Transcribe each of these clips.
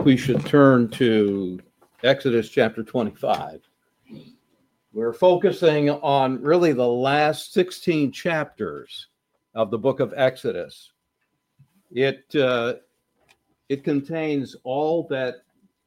we should turn to Exodus chapter 25. We're focusing on really the last 16 chapters of the book of Exodus. It contains all that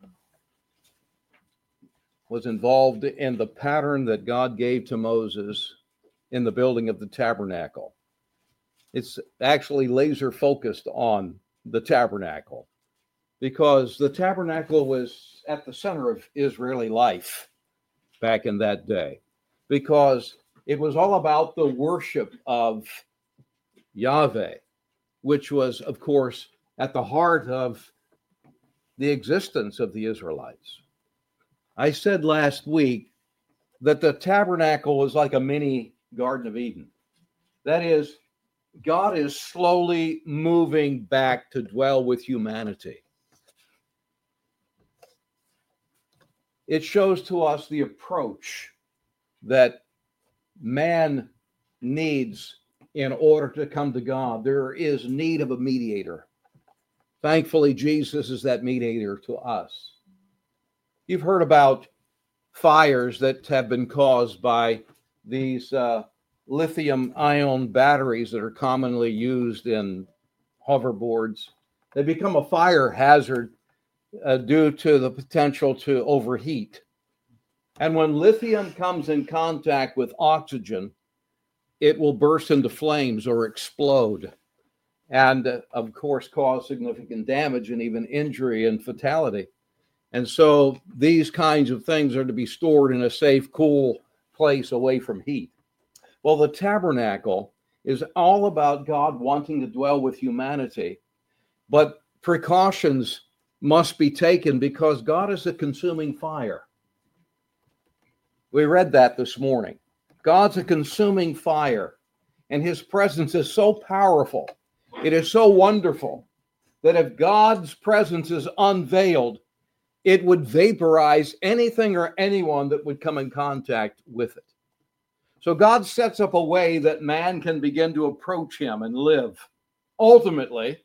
was involved in the pattern that God gave to Moses in the building of the tabernacle. It's actually laser focused on the tabernacle, because the tabernacle was at the center of Israeli life back in that day, because it was all about the worship of Yahweh, which was, of course, at the heart of the existence of the Israelites. I said last week that the tabernacle was like a mini Garden of Eden. That is, God is slowly moving back to dwell with humanity. It shows to us the approach that man needs in order to come to God. There is need of a mediator. Thankfully, Jesus is that mediator to us. You've heard about fires that have been caused by these lithium-ion batteries that are commonly used in hoverboards. They become a fire hazard due to the potential to overheat. And when lithium comes in contact with oxygen, it will burst into flames or explode, and of course cause significant damage and even injury and fatality. And so these kinds of things are to be stored in a safe, cool place away from heat. Well, the tabernacle is all about God wanting to dwell with humanity, but precautions must be taken because God is a consuming fire. We read that this morning. God's a consuming fire, and his presence is so powerful. It is so wonderful that if God's presence is unveiled, it would vaporize anything or anyone that would come in contact with it. So God sets up a way that man can begin to approach him and live. Ultimately,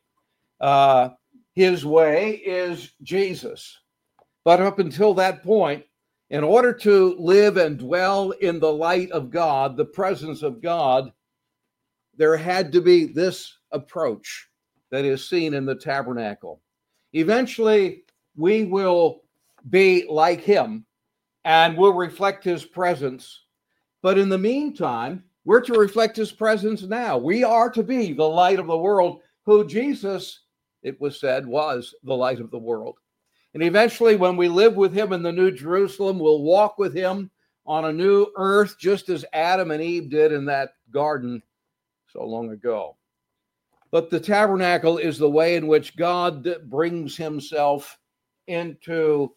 his way is Jesus. But up until that point, in order to live and dwell in the light of God, the presence of God, there had to be this approach that is seen in the tabernacle. Eventually, we will be like him and will reflect his presence. But in the meantime, we're to reflect his presence now. We are to be the light of the world, who Jesus, it was said, was the light of the world. And eventually, when we live with him in the New Jerusalem, we'll walk with him on a new earth, just as Adam and Eve did in that garden so long ago. But the tabernacle is the way in which God brings himself into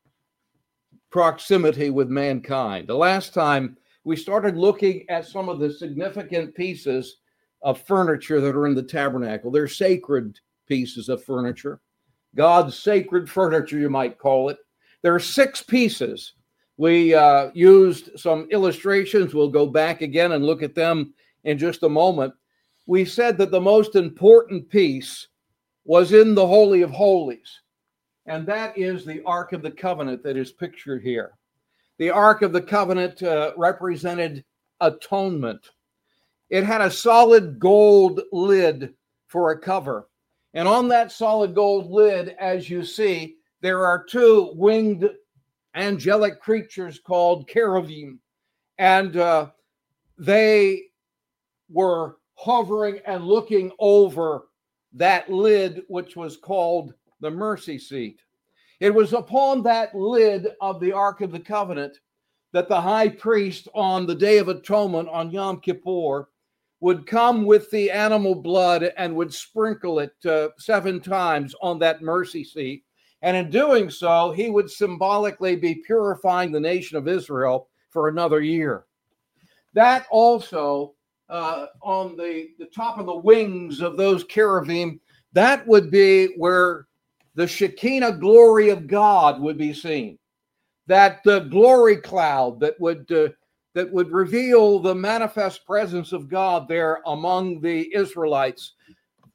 proximity with mankind. The last time we started looking at some of the significant pieces of furniture that are in the tabernacle. They're sacred pieces of furniture. God's sacred furniture, you might call it. There are 6 pieces. We used some illustrations. We'll go back again and look at them in just a moment. We said that the most important piece was in the Holy of Holies, and that is the Ark of the Covenant that is pictured here. The Ark of the Covenant represented atonement. It had a solid gold lid for a cover. And on that solid gold lid, as you see, there are 2 winged angelic creatures called cherubim. And they were hovering and looking over that lid, which was called the mercy seat. It was upon that lid of the Ark of the Covenant that the high priest on the Day of Atonement on Yom Kippur would come with the animal blood and would sprinkle it 7 times on that mercy seat. And in doing so, he would symbolically be purifying the nation of Israel for another year. That also, on the top of the wings of those cherubim, that would be where the Shekinah glory of God would be seen. That glory cloud that would reveal the manifest presence of God there among the Israelites.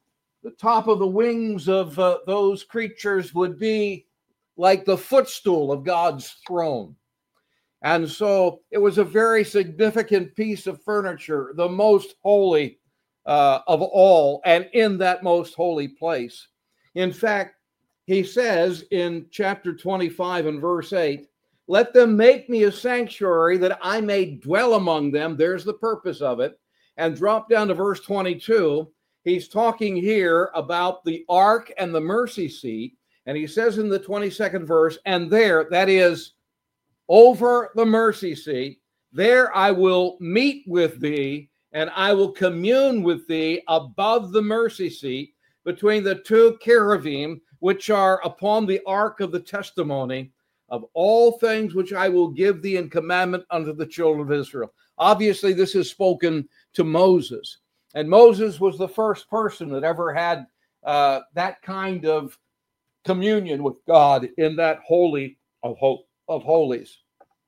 The top of the wings of those creatures would be like the footstool of God's throne. And so it was a very significant piece of furniture, the most holy of all, and in that most holy place. In fact, he says in chapter 25 and verse 8, let them make me a sanctuary that I may dwell among them. There's the purpose of it. And drop down to verse 22. He's talking here about the ark and the mercy seat. And he says in the 22nd verse, and there, that is over the mercy seat, there I will meet with thee, and I will commune with thee above the mercy seat between the two cherubim, which are upon the ark of the testimony of all things which I will give thee in commandment unto the children of Israel. Obviously, this is spoken to Moses. And Moses was the first person that ever had that kind of communion with God in that holy of holies.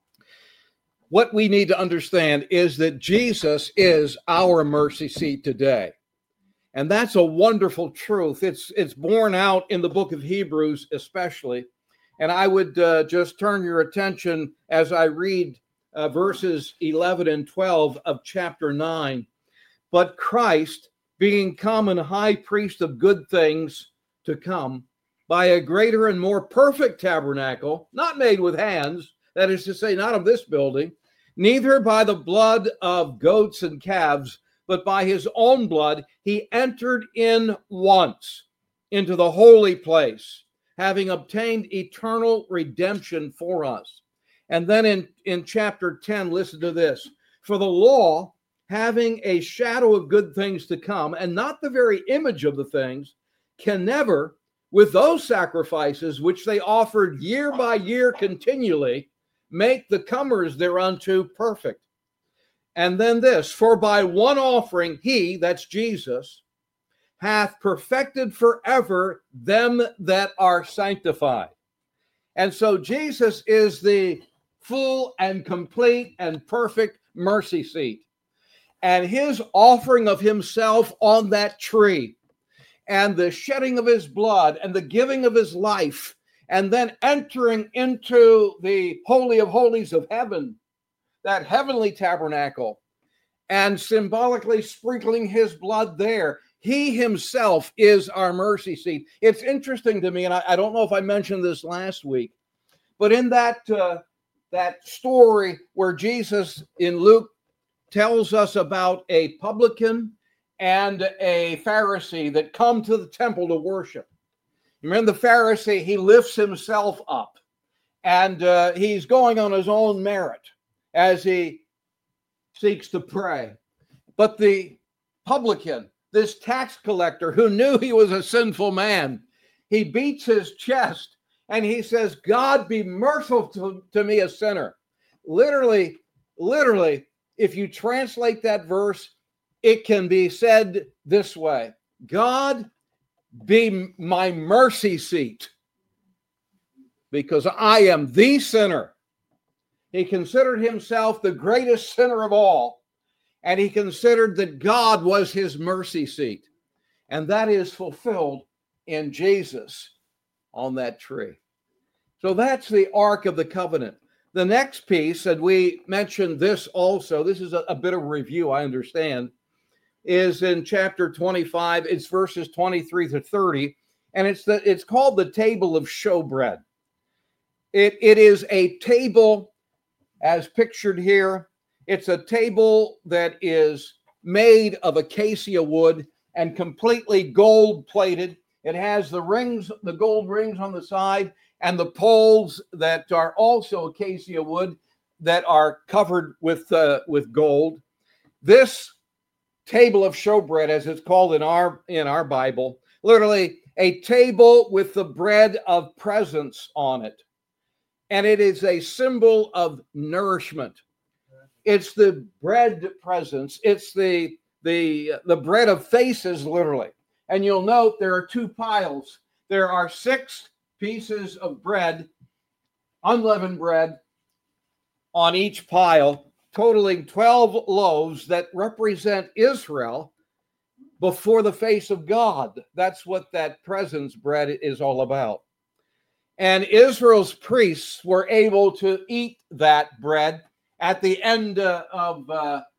What we need to understand is that Jesus is our mercy seat today. And that's a wonderful truth. It's borne out in the book of Hebrews especially. And I would just turn your attention as I read verses 11 and 12 of chapter 9. But Christ, being common high priest of good things to come, by a greater and more perfect tabernacle, not made with hands, that is to say, not of this building, neither by the blood of goats and calves, but by his own blood, he entered in once into the holy place, having obtained eternal redemption for us. And then in chapter 10, listen to this. For the law, having a shadow of good things to come, and not the very image of the things, can never, with those sacrifices which they offered year by year continually, make the comers thereunto perfect. And then this, for by one offering he, that's Jesus, hath perfected forever them that are sanctified. And so Jesus is the full and complete and perfect mercy seat. And his offering of himself on that tree, and the shedding of his blood, and the giving of his life, and then entering into the Holy of Holies of heaven, that heavenly tabernacle, and symbolically sprinkling his blood there. He himself is our mercy seat. It's interesting to me, and I don't know if I mentioned this last week, but in that story where Jesus in Luke tells us about a publican and a Pharisee that come to the temple to worship. Remember the Pharisee, he lifts himself up, and he's going on his own merit as he seeks to pray. But the publican, this tax collector who knew he was a sinful man, he beats his chest and he says, God be merciful to me, a sinner. Literally, if you translate that verse, it can be said this way: God be my mercy seat, because I am the sinner. He considered himself the greatest sinner of all, and he considered that God was his mercy seat. And that is fulfilled in Jesus on that tree. So that's the Ark of the Covenant. The next piece, and we mentioned this also, this is a bit of review, I understand, is in chapter 25. It's verses 23 to 30, and it's called the table of showbread. It is a table as pictured here. It's a table that is made of acacia wood and completely gold plated. It has the rings, the gold rings on the side, and the poles that are also acacia wood that are covered with gold. This table of showbread, as it's called in our Bible, literally a table with the bread of presence on it. And it is a symbol of nourishment. It's the bread presence. It's the bread of faces, literally. And you'll note there are two piles. There are 6 pieces of bread, unleavened bread, on each pile, totaling 12 loaves that represent Israel, before the face of God. That's what that presence bread is all about. And Israel's priests were able to eat that bread at the end of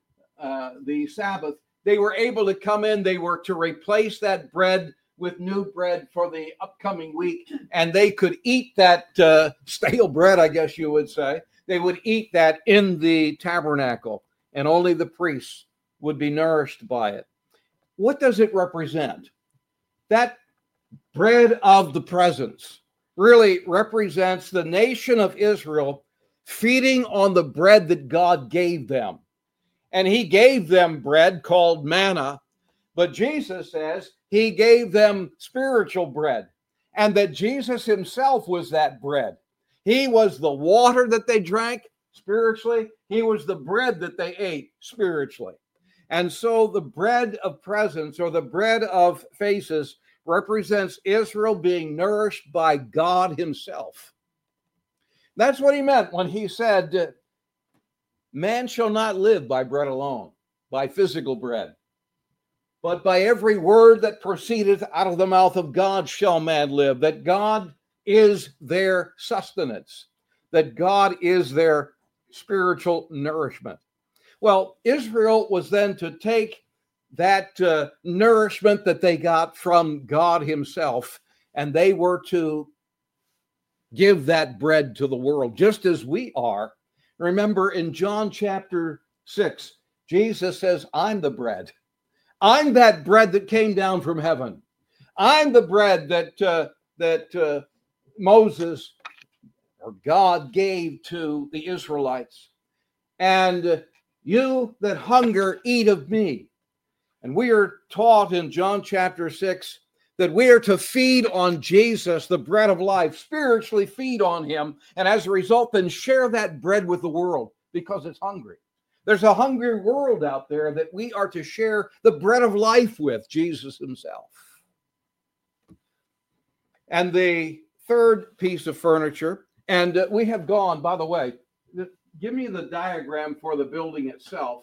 the Sabbath. They were able to come in, they were to replace that bread with new bread for the upcoming week, and they could eat that stale bread, I guess you would say. They would eat that in the tabernacle, and only the priests would be nourished by it. What does it represent? That bread of the presence really represents the nation of Israel feeding on the bread that God gave them. And he gave them bread called manna, but Jesus says he gave them spiritual bread, and that Jesus himself was that bread. He was the water that they drank spiritually. He was the bread that they ate spiritually. And so the bread of presence, or the bread of faces, represents Israel being nourished by God himself. That's what he meant when he said, man shall not live by bread alone, by physical bread, but by every word that proceedeth out of the mouth of God shall man live. That God is their sustenance, that God is their spiritual nourishment. Well, Israel was then to take that nourishment that they got from God himself, and they were to give that bread to the world, just as we are. Remember in John chapter 6, Jesus says, I'm the bread. I'm that bread that came down from heaven. I'm the bread that Moses or God gave to the Israelites. And you that hunger, eat of me. And we are taught in John chapter 6 that we are to feed on Jesus, the bread of life, spiritually feed on him, and as a result, then share that bread with the world because it's hungry. There's a hungry world out there that we are to share the bread of life with, Jesus himself. And the third piece of furniture, and we have gone, by the way, give me the diagram for the building itself.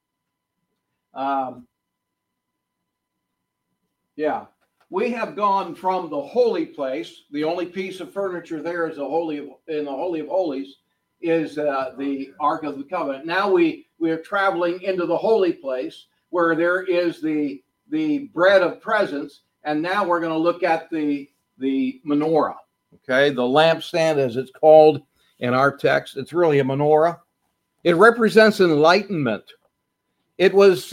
We have gone from the holy place. The only piece of furniture there is in the Holy of Holies is the Ark of the Covenant. Now we are traveling into the holy place where there is the bread of presence, and now we're going to look at the menorah. Okay, the lampstand, as it's called in our text. It's really a menorah. It represents enlightenment. It was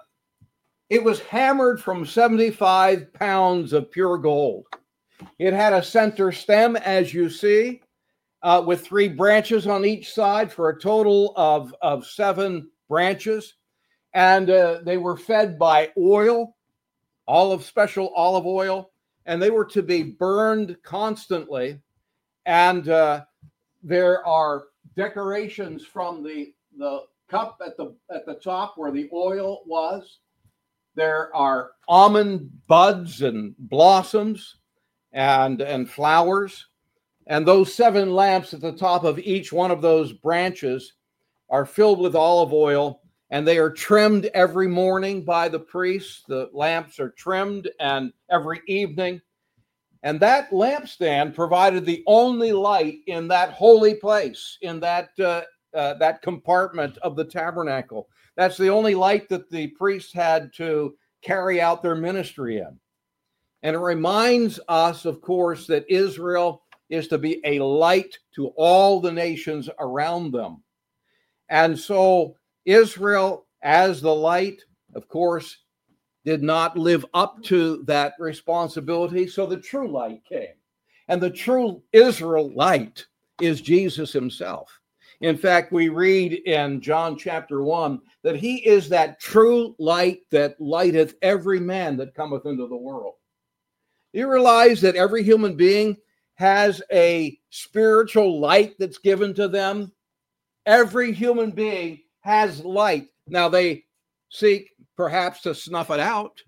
hammered from 75 pounds of pure gold. It had a center stem, as you see, with 3 branches on each side for a total of 7 branches. And they were fed by oil, special olive oil, and they were to be burned constantly. And there are decorations from the cup at the top where the oil was. There are almond buds and blossoms and flowers. And those 7 lamps at the top of each one of those branches are filled with olive oil, and they are trimmed every morning by the priests. The lamps are trimmed, and every evening. And that lampstand provided the only light in that holy place, in that compartment of the tabernacle. That's the only light that the priests had to carry out their ministry in. And it reminds us, of course, that Israel is to be a light to all the nations around them. And so Israel, as the light, of course, did not live up to that responsibility. So the true light came. And the true Israel light is Jesus himself. In fact, we read in John chapter 1 that he is that true light that lighteth every man that cometh into the world. You realize that every human being has a spiritual light that's given to them? Every human being has light. Now, they seek perhaps to snuff it out,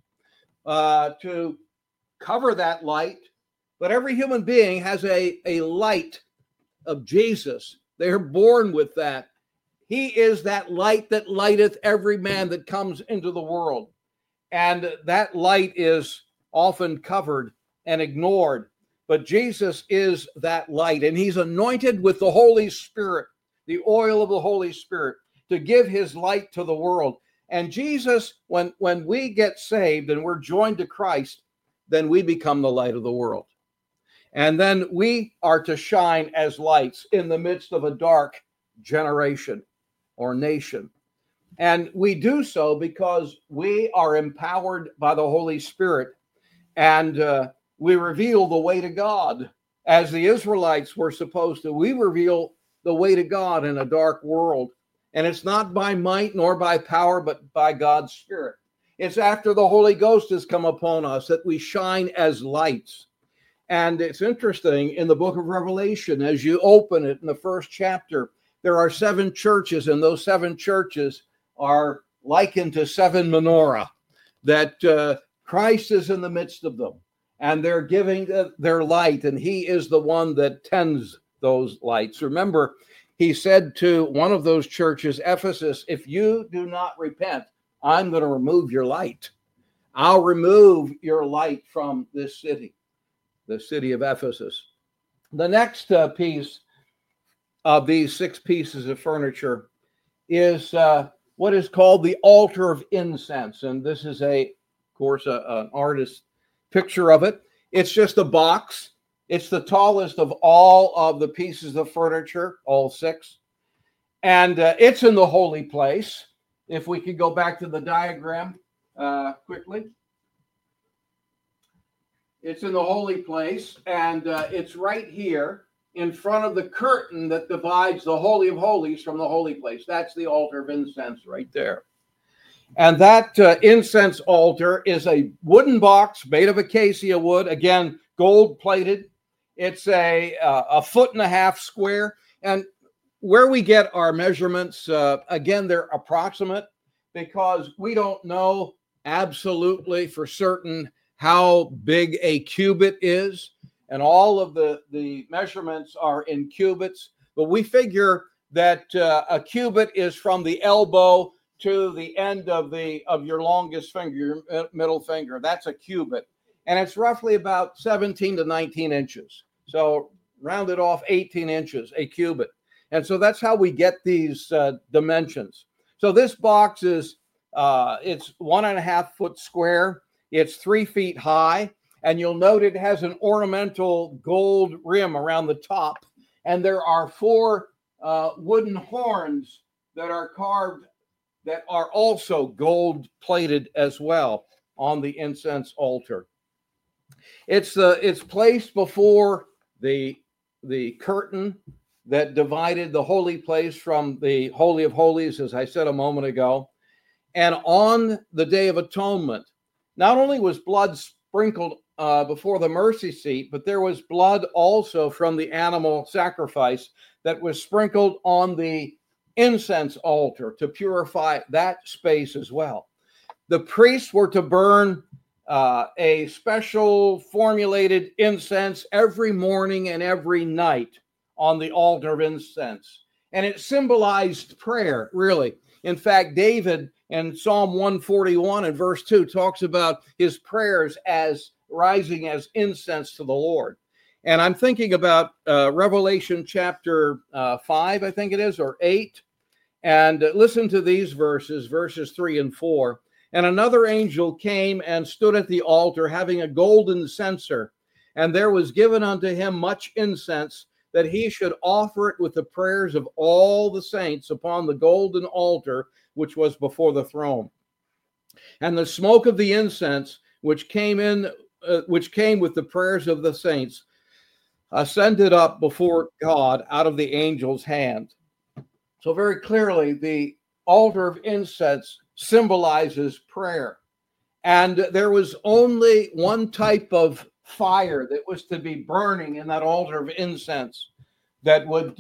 to cover that light, but every human being has a light of Jesus. They are born with that. He is that light that lighteth every man that comes into the world. And that light is often covered and ignored. But Jesus is that light, and he's anointed with the Holy Spirit, the oil of the Holy Spirit, to give his light to the world. And Jesus, when we get saved and we're joined to Christ, then we become the light of the world. And then we are to shine as lights in the midst of a dark generation or nation. And we do so because we are empowered by the Holy Spirit, and we reveal the way to God as the Israelites were supposed to. We reveal the way to God in a dark world. And it's not by might nor by power, but by God's Spirit. It's after the Holy Ghost has come upon us that we shine as lights. And it's interesting, in the book of Revelation, as you open it in the first chapter, there are 7 churches, and those 7 churches are likened to 7 menorah, that Christ is in the midst of them, and they're giving their light, and he is the one that tends those lights. Remember, he said to one of those churches, Ephesus, if you do not repent, I'm going to remove your light. I'll remove your light from this city, the city of Ephesus. The next piece of these 6 pieces of furniture is what is called the altar of incense. And this is, of course, an artist's picture of it. It's just a box. It's the tallest of all of the pieces of furniture, all 6. And it's in the holy place. If we could go back to the diagram quickly. It's in the holy place, and it's right here in front of the curtain that divides the Holy of Holies from the holy place. That's the altar of incense right there. And that incense altar is a wooden box made of acacia wood, again, gold-plated. It's a 1.5 foot square. And where we get our measurements, again, they're approximate because we don't know absolutely for certain how big a cubit is. And all of the measurements are in cubits. But we figure that a cubit is from the elbow to the end of your longest finger, your middle finger. That's a cubit. And it's roughly about 17 to 19 inches. So rounded off 18 inches, a cubit. And so that's how we get these dimensions. So this box is, it's 1.5 foot square. It's 3 feet high. And you'll note it has an ornamental gold rim around the top. And there are 4 wooden horns that are carved that are also gold plated as well on the incense altar. It's placed before the curtain that divided the holy place from the Holy of Holies, as I said a moment ago. And on the Day of Atonement, not only was blood sprinkled before the mercy seat, but there was blood also from the animal sacrifice that was sprinkled on the incense altar to purify that space as well. The priests were to burn a special formulated incense every morning and every night on the altar of incense. And it symbolized prayer, really. In fact, David in Psalm 141 and verse 2 talks about his prayers as rising as incense to the Lord. And I'm thinking about Revelation chapter 5, I think it is, or 8. And listen to these verses 3 and 4. And another angel came and stood at the altar, having a golden censer. And there was given unto him much incense, that he should offer it with the prayers of all the saints upon the golden altar, which was before the throne. And the smoke of the incense, which came with the prayers of the saints, ascended up before God out of the angel's hand. So very clearly, the altar of incense symbolizes prayer. And there was only one type of fire that was to be burning in that altar of incense that would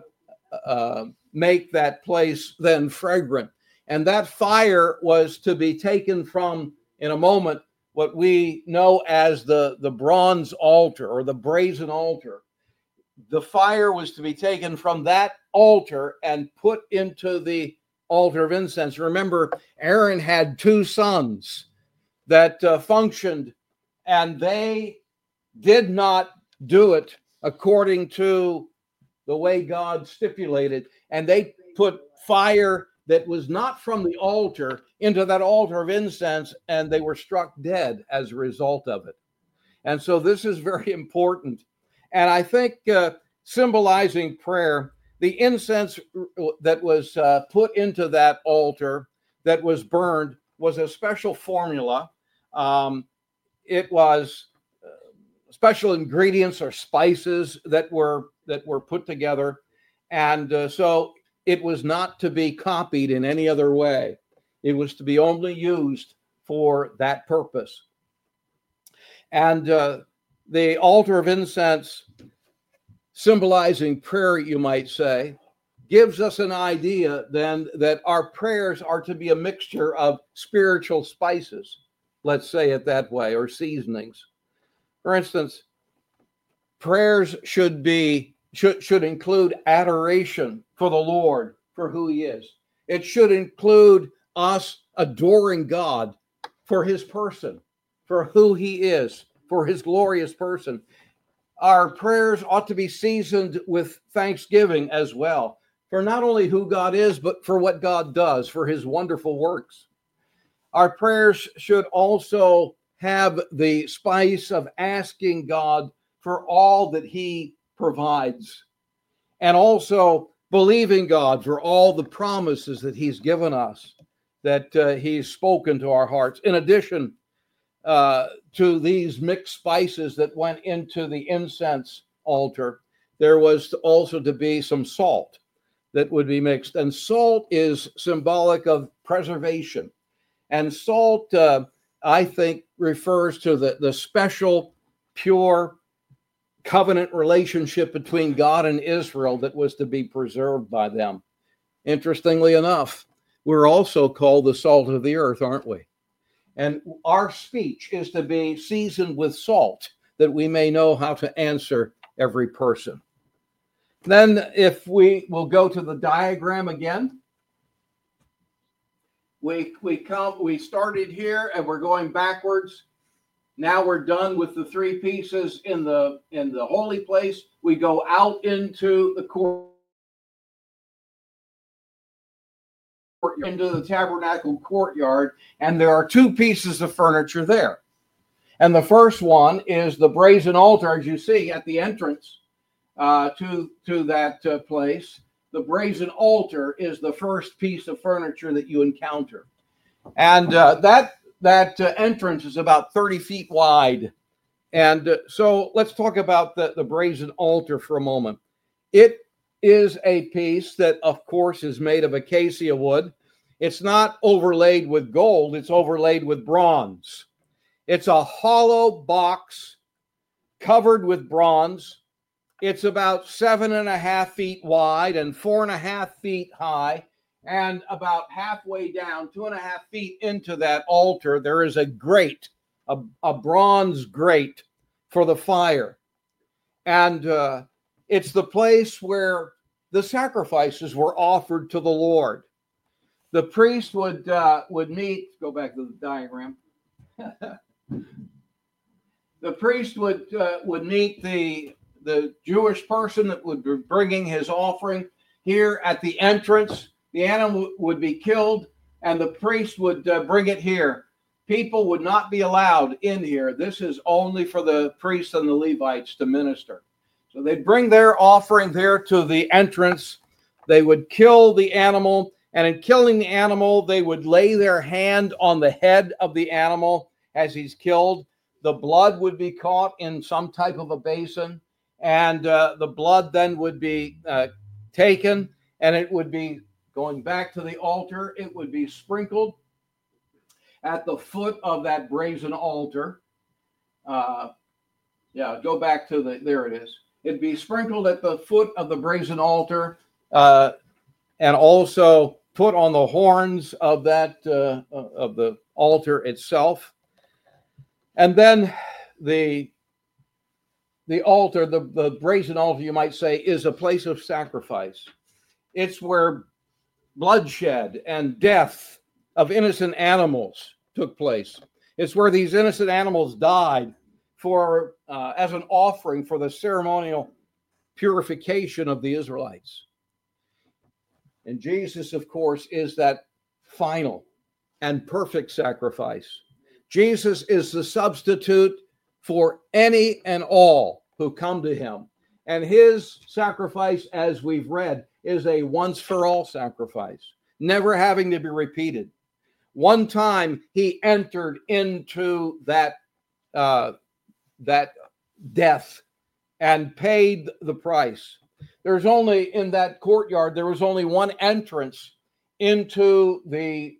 make that place then fragrant. And that fire was to be taken from, in a moment, what we know as the bronze altar or the brazen altar. The fire was to be taken from that altar and put into the altar of incense. Remember, Aaron had 2 sons. that functioned, and they did not do it according to the way God stipulated, and they put fire that was not from the altar into that altar of incense, and they were struck dead as a result of it. And so this is very important. And I think symbolizing prayer, the incense that was put into that altar that was burned was a special formula. It was special ingredients or spices that were put together, and so it was not to be copied in any other way. It was to be only used for that purpose. And the altar of incense, symbolizing prayer, you might say, gives us an idea then that our prayers are to be a mixture of spiritual spices, let's say it that way, or seasonings. For instance, prayers should include adoration for the Lord, for who he is. It should include us adoring God for his person, for who he is, for his glorious person. Our prayers ought to be seasoned with thanksgiving as well, for not only who God is, but for what God does, for his wonderful works. Our prayers should also have the spice of asking God for all that he provides, and also believing God for all the promises that he's given us, that he's spoken to our hearts. In addition to these mixed spices that went into the incense altar, there was also to be some salt that would be mixed. And salt is symbolic of preservation. And salt, I think, refers to the special, pure covenant relationship between God and Israel that was to be preserved by them. Interestingly enough, we're also called the salt of the earth, aren't we? And our speech is to be seasoned with salt, that we may know how to answer every person. Then if we will go to the diagram again, we started here and we're going backwards. Now we're done with the three pieces in the holy place. We go out into the court, into the tabernacle courtyard, and there are two pieces of furniture there. And the first one is the brazen altar, as you see at the entrance to that place. The brazen altar is the first piece of furniture that you encounter, and that entrance is about 30 feet wide. And so let's talk about the brazen altar for a moment. It is a piece that, of course, is made of acacia wood. It's not overlaid with gold, it's overlaid with bronze. It's a hollow box covered with bronze. It's about 7.5 feet wide and 4.5 feet high. And about halfway down, 2.5 feet into that altar, there is a grate, a bronze grate for the fire. And it's the place where the sacrifices were offered to the Lord. The priest would meet, go back to the diagram. The priest would meet the Jewish person that would be bringing his offering here at the entrance. The animal would be killed, and the priest would bring it here. People would not be allowed in here. This is only for the priests and the Levites to minister. So they'd bring their offering there to the entrance. They would kill the animal, and in killing the animal, they would lay their hand on the head of the animal as he's killed. The blood would be caught in some type of a basin, and the blood then would be taken, and it would be going back to the altar. It would be sprinkled at the foot of that brazen altar. Go back to there it is. It'd be sprinkled at the foot of the brazen altar, and also put on the horns of that of the altar itself. And then the altar, the brazen altar, you might say, is a place of sacrifice. It's where bloodshed and death of innocent animals took place. It's where these innocent animals died for as an offering for the ceremonial purification of the Israelites. And Jesus, of course, is that final and perfect sacrifice. Jesus is the substitute for any and all who come to him. And his sacrifice, as we've read, is a once-for-all sacrifice, never having to be repeated. One time he entered into that death and paid the price. There's only, in that courtyard, there was only one entrance into the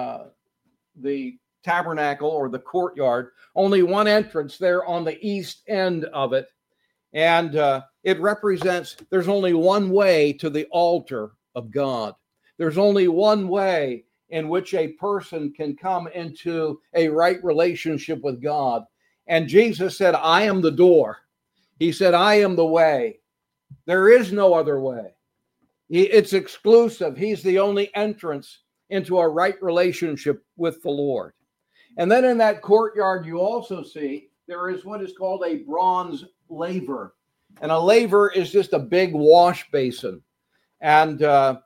tabernacle or the courtyard, only one entrance there on the east end of it. And it represents, there's only one way to the altar of God. There's only one way in which a person can come into a right relationship with God. And Jesus said, I am the door. He said, I am the way. There is no other way. It's exclusive. He's the only entrance into a right relationship with the Lord. And then in that courtyard, you also see there is what is called a bronze laver. And a laver is just a big wash basin. And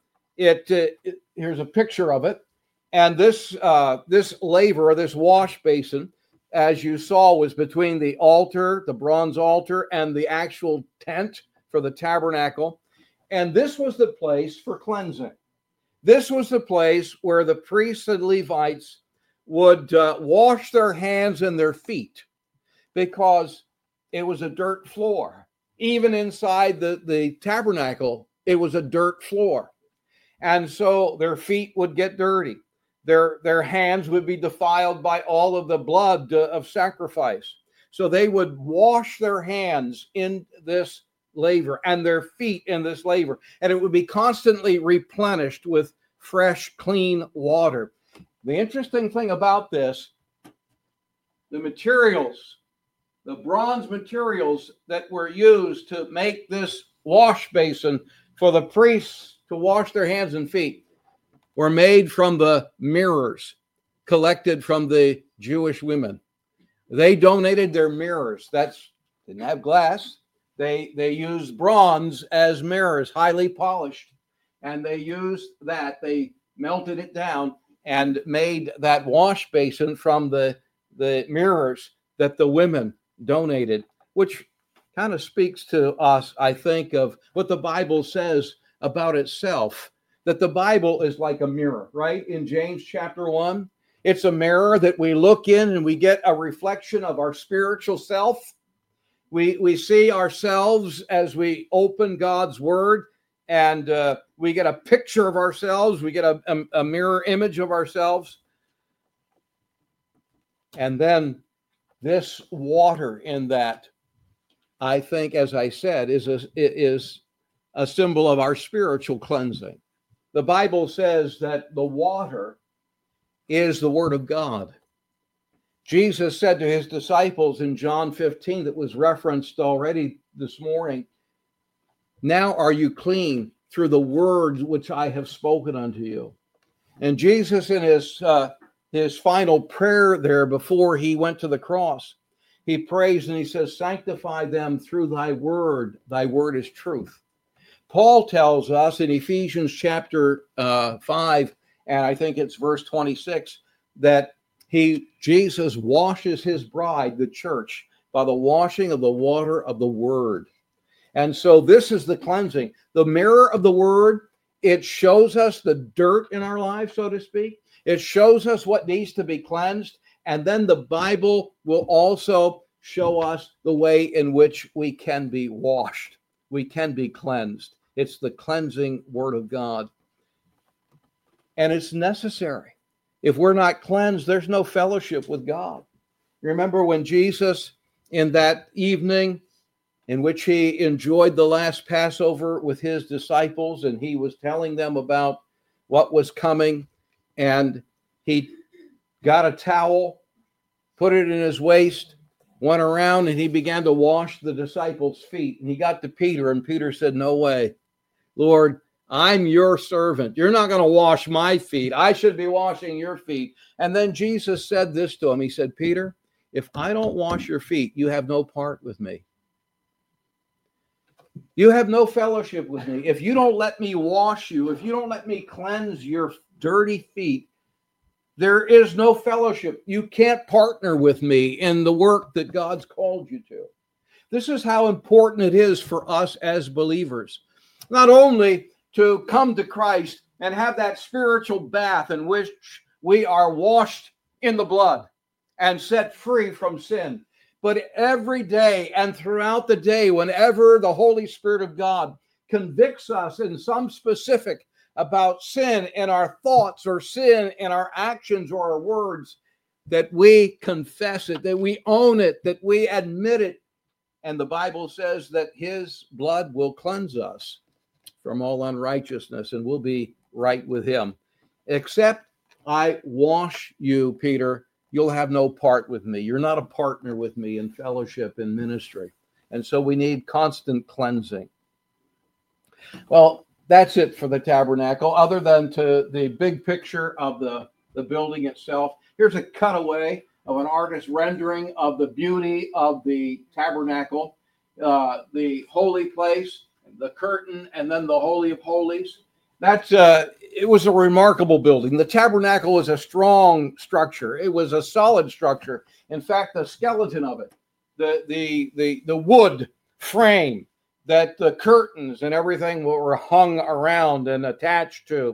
here's a picture of it. And this laver, this wash basin, as you saw, was between the altar, the bronze altar, and the actual tent for the tabernacle. And this was the place for cleansing. This was the place where the priests and Levites would wash their hands and their feet, because it was a dirt floor. Even inside the tabernacle, it was a dirt floor. And so their feet would get dirty. Their hands would be defiled by all of the blood of sacrifice. So they would wash their hands in this laver and their feet in this laver. And it would be constantly replenished with fresh, clean water. The interesting thing about this, the materials, the bronze materials that were used to make this wash basin for the priests to wash their hands and feet, were made from the mirrors collected from the Jewish women. They donated their mirrors. Didn't have glass. They used bronze as mirrors, highly polished. And they used that. They melted it down and made that wash basin from the mirrors that the women donated, which kind of speaks to us, I think, of what the Bible says about itself. That the Bible is like a mirror, right? In James chapter 1, it's a mirror that we look in and we get a reflection of our spiritual self. We see ourselves as we open God's word, and we get a picture of ourselves. We get a mirror image of ourselves. And then this water in that, I think, as I said, is a symbol of our spiritual cleansing. The Bible says that the water is the word of God. Jesus said to his disciples in John 15, that was referenced already this morning, now are you clean through the words which I have spoken unto you. And Jesus, in his final prayer there before he went to the cross, he prays and he says, sanctify them through thy word is truth. Paul tells us in Ephesians chapter 5, and I think it's verse 26, that Jesus washes his bride, the church, by the washing of the water of the word. And so this is the cleansing. The mirror of the word, it shows us the dirt in our lives, so to speak. It shows us what needs to be cleansed. And then the Bible will also show us the way in which we can be washed. We can be cleansed. It's the cleansing word of God. And it's necessary. If we're not cleansed, there's no fellowship with God. Remember when Jesus, in that evening in which he enjoyed the last Passover with his disciples, and he was telling them about what was coming, and he got a towel, put it in his waist, went around, and he began to wash the disciples' feet. And he got to Peter, and Peter said, no way. Lord, I'm your servant. You're not going to wash my feet. I should be washing your feet. And then Jesus said this to him. He said, Peter, if I don't wash your feet, you have no part with me. You have no fellowship with me. If you don't let me wash you, if you don't let me cleanse your dirty feet, there is no fellowship. You can't partner with me in the work that God's called you to. This is how important it is for us as believers, not only to come to Christ and have that spiritual bath in which we are washed in the blood and set free from sin, but every day and throughout the day, whenever the Holy Spirit of God convicts us in some specific about sin in our thoughts or sin in our actions or our words, that we confess it, that we own it, that we admit it. And the Bible says that his blood will cleanse us from all unrighteousness and we'll be right with him. Except I wash you, Peter, you'll have no part with me. You're not a partner with me in fellowship in ministry. And so we need constant cleansing. Well, that's it for the tabernacle, other than to the big picture of the building itself. Here's a cutaway of an artist's rendering of the beauty of the tabernacle, the holy place, the curtain, and then the Holy of Holies. It was a remarkable building. The tabernacle was a strong structure. It was a solid structure. In fact, the skeleton of it, the wood frame that the curtains and everything were hung around and attached to,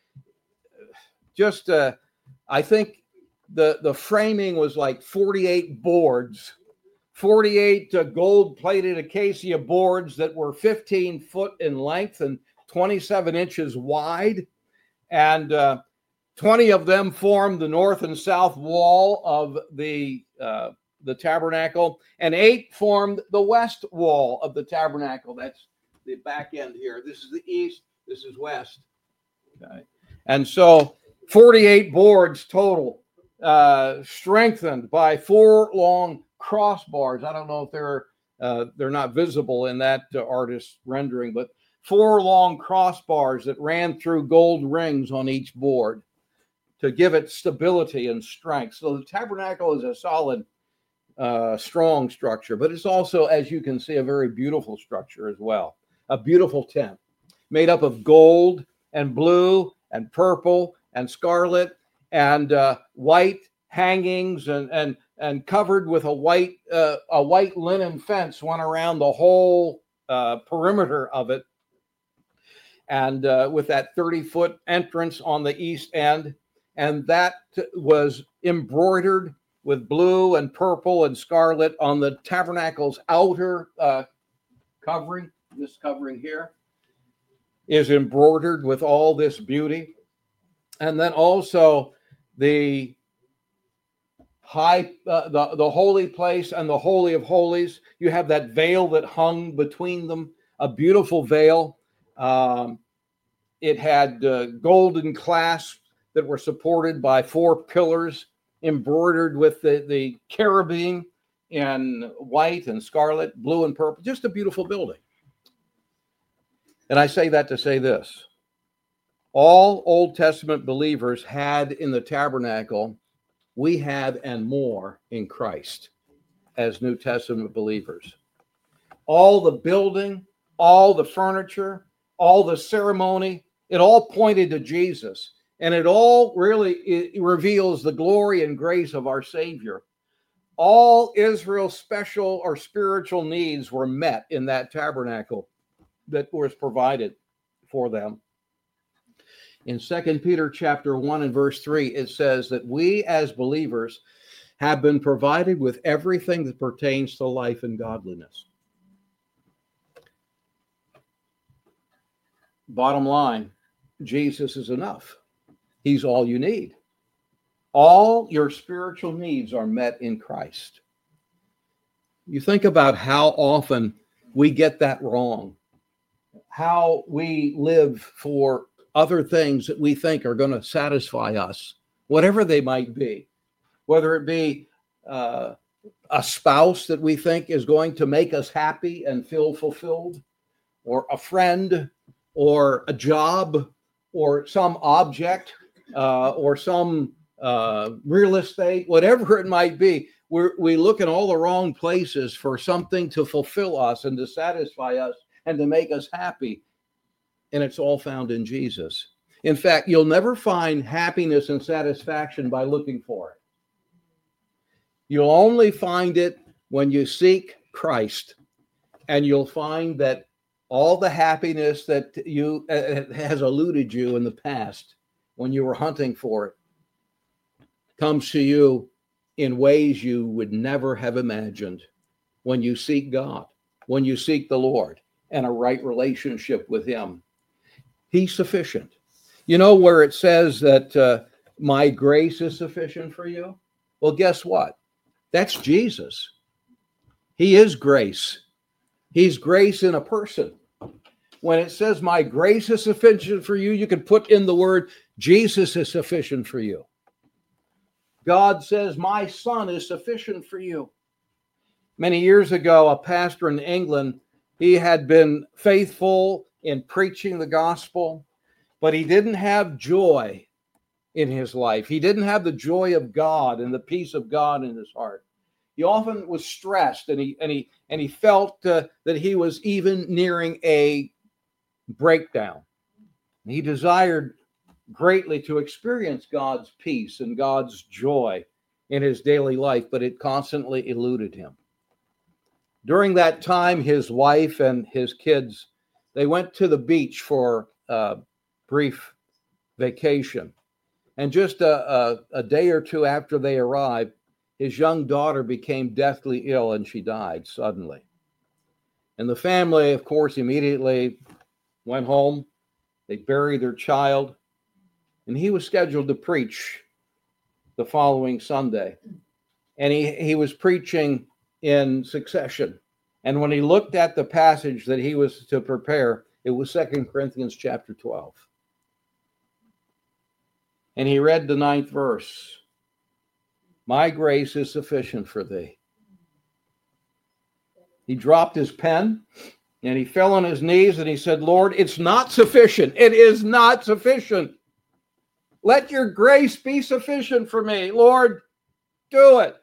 I think the framing was like 48 boards, 48 gold-plated acacia boards that were 15 foot in length and 27 inches wide. And 20 of them formed the north and south wall of the tabernacle, and 8 formed the west wall of the tabernacle. That's the back end here. This is the east, this is west. Okay. And so 48 boards total, strengthened by 4 long crossbars. I don't know if they're not visible in that artist's rendering, but 4 long crossbars that ran through gold rings on each board to give it stability and strength. So the tabernacle is a solid, strong structure, but it's also, as you can see, a very beautiful structure as well. A beautiful tent made up of gold and blue and purple and scarlet and white hangings and covered with a white linen fence went around the whole perimeter of it. And with that 30-foot entrance on the east end, and that was embroidered with blue and purple and scarlet on the tabernacle's outer covering. This covering here is embroidered with all this beauty. And then also the the holy place and the Holy of Holies, you have that veil that hung between them, a beautiful veil. It had golden clasps that were supported by 4 pillars embroidered with the cherubim in white and scarlet, blue and purple. Just a beautiful building. And I say that to say this. All Old Testament believers had in the tabernacle, we have and more in Christ as New Testament believers. All the building, all the furniture, all the ceremony, it all pointed to Jesus. And it all really reveals the glory and grace of our Savior. All Israel's special or spiritual needs were met in that tabernacle that was provided for them. In 2 Peter chapter 1 and verse 3, it says that we as believers have been provided with everything that pertains to life and godliness. Bottom line, Jesus is enough. He's all you need. All your spiritual needs are met in Christ. You think about how often we get that wrong, how we live for other things that we think are going to satisfy us, whatever they might be, whether it be a spouse that we think is going to make us happy and feel fulfilled, or a friend, or a job or some object or some real estate, whatever it might be. We look in all the wrong places for something to fulfill us and to satisfy us and to make us happy. And it's all found in Jesus. In fact, you'll never find happiness and satisfaction by looking for it. You'll only find it when you seek Christ, and you'll find that all the happiness that you has eluded you in the past when you were hunting for it comes to you in ways you would never have imagined when you seek God, when you seek the Lord and a right relationship with him. He's sufficient. You know where it says that my grace is sufficient for you? Well, guess what? That's Jesus. He is grace. He's grace in a person. When it says my grace is sufficient for you, you can put in the word Jesus is sufficient for you. God says my son is sufficient for you. Many years ago, a pastor in England, he had been faithful in preaching the gospel, but he didn't have joy in his life. He didn't have the joy of God and the peace of God in his heart. He often was stressed, and he felt that he was even nearing a breakdown. He desired greatly to experience God's peace and God's joy in his daily life, but it constantly eluded him. During that time, his wife and his kids, they went to the beach for a brief vacation. And just a day or two after they arrived, his young daughter became deathly ill and she died suddenly. And the family, of course, immediately went home. They buried their child. And he was scheduled to preach the following Sunday. And he was preaching in succession. And when he looked at the passage that he was to prepare, it was 2 Corinthians chapter 12. And he read the 9th verse. My grace is sufficient for thee. He dropped his pen and he fell on his knees and he said, Lord, it's not sufficient. It is not sufficient. Let your grace be sufficient for me. Lord, do it.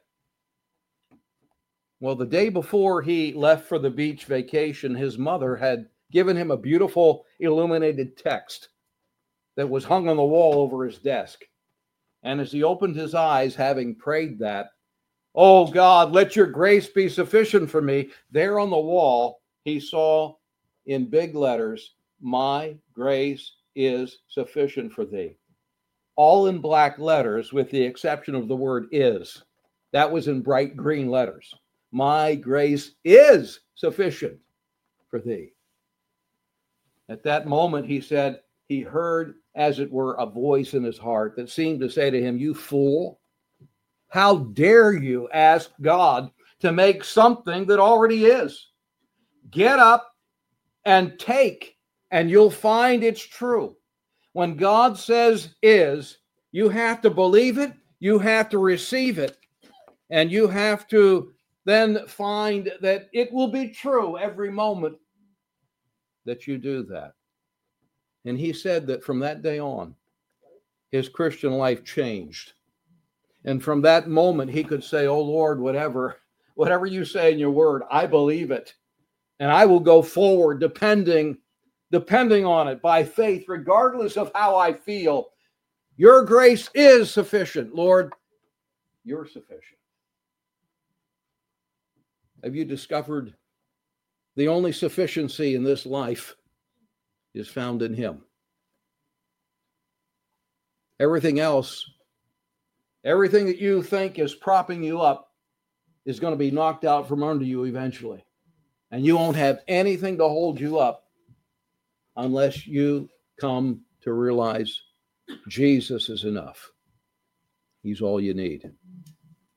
Well, the day before he left for the beach vacation, his mother had given him a beautiful illuminated text that was hung on the wall over his desk. And as he opened his eyes, having prayed that, oh God, let your grace be sufficient for me, there on the wall, he saw in big letters, my grace is sufficient for thee. All in black letters, with the exception of the word is. That was in bright green letters. My grace is sufficient for thee. At that moment, he said, he heard, as it were, a voice in his heart that seemed to say to him, you fool, how dare you ask God to make something that already is? Get up and take, and you'll find it's true. When God says is, you have to believe it, you have to receive it, and you have to then find that it will be true every moment that you do that. And he said that from that day on, his Christian life changed. And from that moment, he could say, oh Lord, whatever you say in your word, I believe it. And I will go forward depending on it by faith, regardless of how I feel. Your grace is sufficient. Lord, you're sufficient. Have you discovered the only sufficiency in this life is found in him? Everything else, everything that you think is propping you up is going to be knocked out from under you eventually. And you won't have anything to hold you up unless you come to realize Jesus is enough. He's all you need.